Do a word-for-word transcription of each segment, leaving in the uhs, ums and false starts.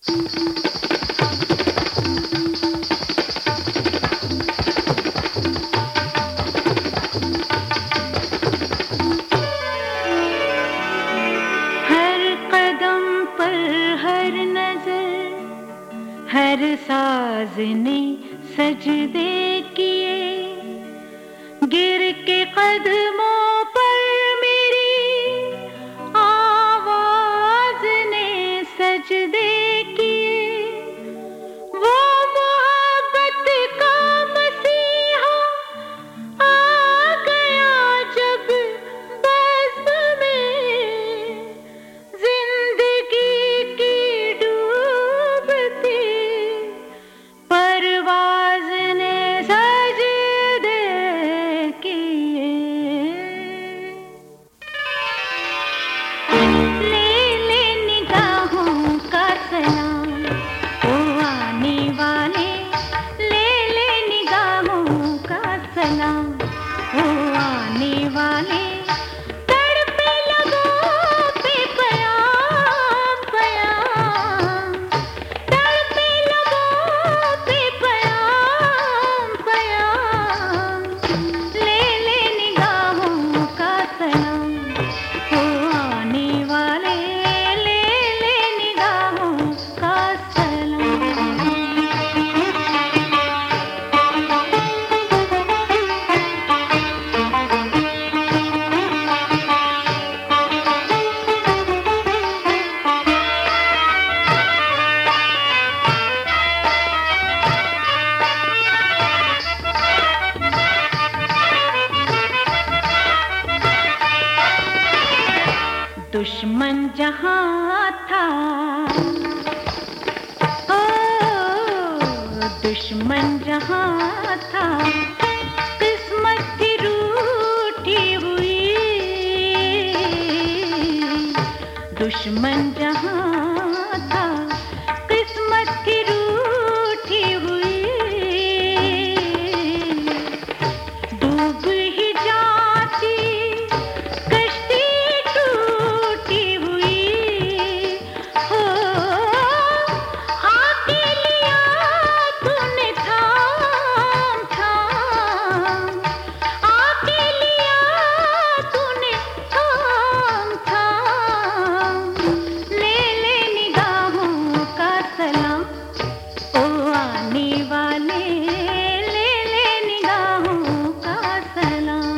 हर साज ने सजदे किए, गिर के कदमों पर मेरी आवाज ने सजदे किए। वो मोहब्बत का मसीहा आ गया जब बज़्म में, जिंदगी की डूबती परवाज़ ने सजदे किए। ले ले निगाहों का सलाम ओ आने वाले, ले ले निगाहों का सलाम ओ आने वाले। तड़पे लबों पे प्याम प्याम, तड़पे लबों पे प्याम प्याम। ले ले निगाहों का सलाम ओ आने वाले, ले ले निगाहों का सलाम। दुश्मन जहाँ था, ओ दुश्मन जहाँ था, किस्मत थी रूठी हुई। दुश्मन जहाँ था, किस्मत थी रूठी हुई। डूब ही जाती कश्ती टूटी हुई। हो आके लिया तूने थाम थाम, आके लिया तूने थाम थाम। ले ले निगाहों का सलाम ओ आने वाले, ले ले निगाहों का सलाम।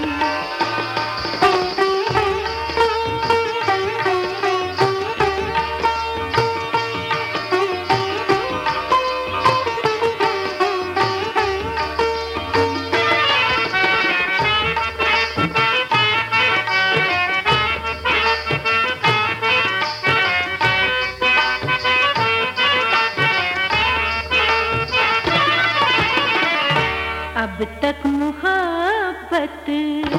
अब तक मोहब्बत,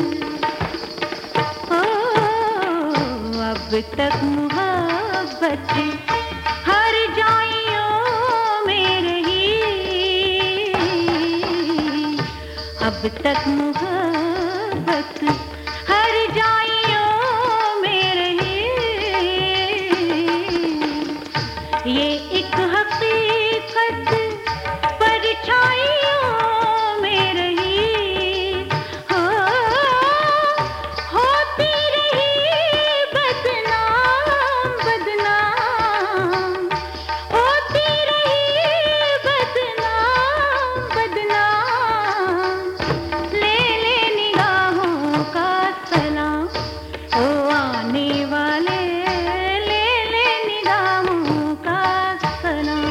ओ अब तक मोहब्बत हर जाइयों में रही। अब तक मोहब्बत हर जाइयों में रही। ये एक हकीकत परछाइयों में रही। हो होती रही बदनाम बदनाम, होती रही बदनाम बदनाम। ले ले निगाहों का सलाम ओ आने वाले, ले ले निगाहों का सलाम।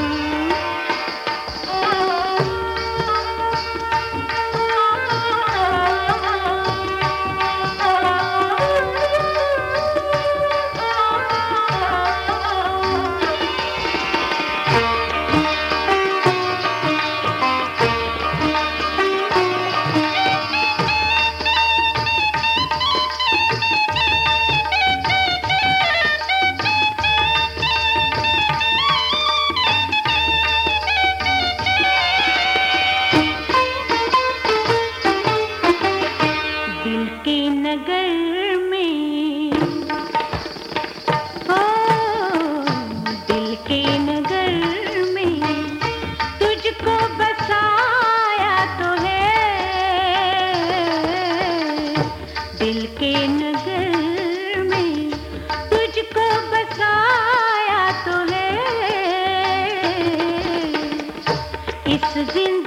दिल के नगर में, ओ दिल के नगर जिंदगी